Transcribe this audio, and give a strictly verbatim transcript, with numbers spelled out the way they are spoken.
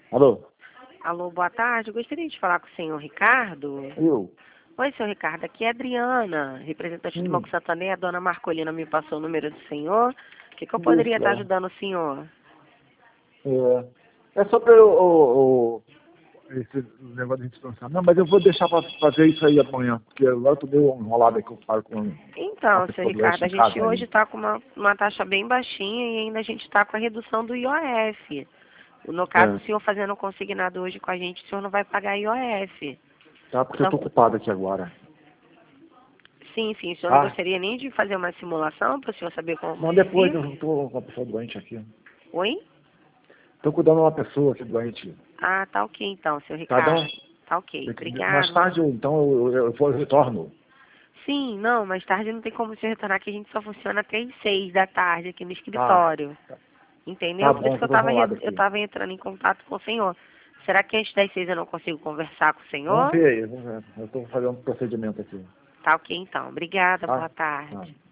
Alô? Alô, boa tarde. Eu gostaria de falar com o senhor Ricardo. Eu? Oi, senhor Ricardo. Aqui é a Adriana, representante do Sim. Banco Santander. A dona Marcolina me passou o número do senhor. O que, que eu poderia Isso, estar é. ajudando o senhor? É, é sobre o, o, o- esse negócio de descansar. Não, mas eu vou deixar para fazer isso aí amanhã, porque agora eu tô meio enrolado aqui, eu falo com uma Então, senhor pessoa Ricardo, doente a em gente casa hoje aí. está com uma, uma taxa bem baixinha e ainda a gente está com a redução do I O F. No caso, o É, senhor fazendo consignado hoje com a gente, o senhor não vai pagar I O F. tá, porque eu Então, tô ocupado aqui agora. sim, sim, o senhor não Tá? gostaria nem de fazer uma simulação para o senhor saber como Não, que depois fica? eu tô com uma pessoa doente aqui. Oi? Tô cuidando de uma pessoa aqui doente. Ah, tá ok então, seu Tá Ricardo. bom? Tá ok, Mais obrigado. tarde, eu, então, eu, eu, eu retorno. Sim, não, mais tarde não tem como você retornar, que a gente só funciona até as seis da tarde aqui no Tá. escritório. Tá, tá Entendeu? Por isso bom, que que eu eu tô tava, enrolado re- eu aqui. tava entrando em contato com o senhor. Será que antes das seis eu não consigo conversar com o Vamos senhor? ver aí, vamos ver. Eu tô fazendo um procedimento aqui. Tá ok então. Obrigada, Tá? boa Tá. tarde.